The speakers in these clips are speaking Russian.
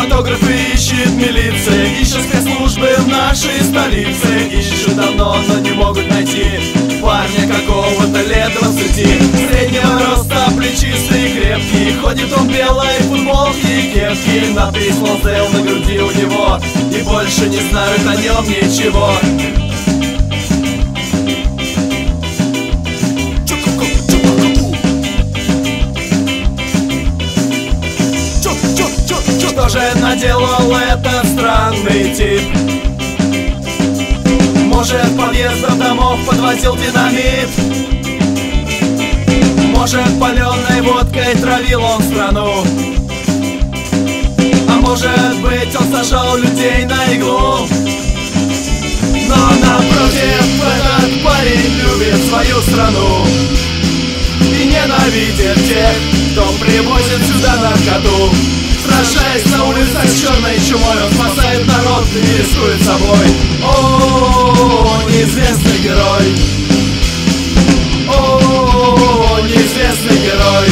фотографы, ищет милиция, ищут спецслужбы в нашей столице. Ищут давно, но не могут найти парня какого-то лет 20. Среднего роста, плечистый, крепкий, ходит он в белой футболке и кепке. Надпись Лонсдейл на груди у него, и больше не знают о нем ничего. Что же наделал этот странный тип? Может, подъездом домов подвозил динамит? Может, паленой водкой травил он страну? А может быть, он сажал людей на иглу? Но напротив, этот парень любит свою страну и ненавидит тех, кто привозит сюда наркоту. Сражаясь на улицах с черной чумой, он спасает народ и рискует собой. О, неизвестный герой! О, неизвестный герой!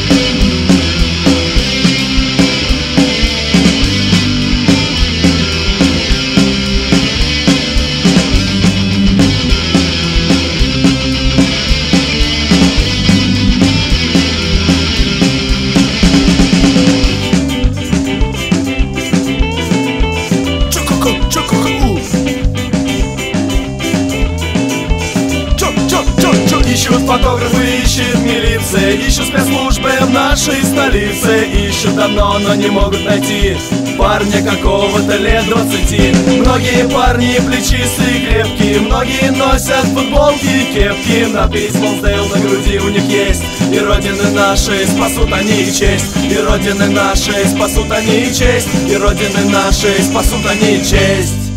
Ищут фотографы, ищет милиция, ищут спецслужбы в нашей столице. Ищут давно, но не могут найти парня какого-то лет 20. Многие парни плечистые, крепкие, многие носят футболки и кепки. Надпись Лонсдейл на груди у них есть, и родины нашей спасут они и честь. И родины нашей спасут они и честь. И родины нашей спасут они и честь.